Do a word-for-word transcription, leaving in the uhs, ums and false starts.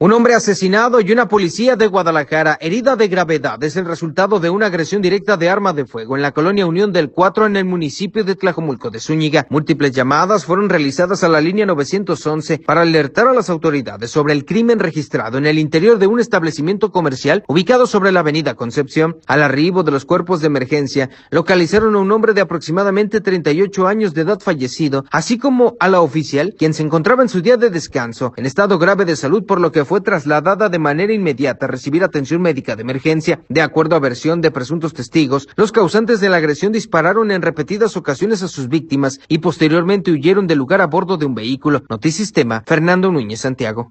Un hombre asesinado y una policía de Guadalajara herida de gravedad es el resultado de una agresión directa de arma de fuego en la colonia Unión del Cuatro en el municipio de Tlajomulco de Zúñiga. Múltiples llamadas fueron realizadas a la línea novecientos once para alertar a las autoridades sobre el crimen registrado en el interior de un establecimiento comercial ubicado sobre la avenida Concepción. Al arribo de los cuerpos de emergencia, localizaron a un hombre de aproximadamente treinta y ocho años de edad fallecido, así como a la oficial, quien se encontraba en su día de descanso, en estado grave de salud, por lo que fue trasladada de manera inmediata a recibir atención médica de emergencia. De acuerdo a versión de presuntos testigos, los causantes de la agresión dispararon en repetidas ocasiones a sus víctimas y posteriormente huyeron del lugar a bordo de un vehículo. Notisistema, Fernando Núñez Santiago.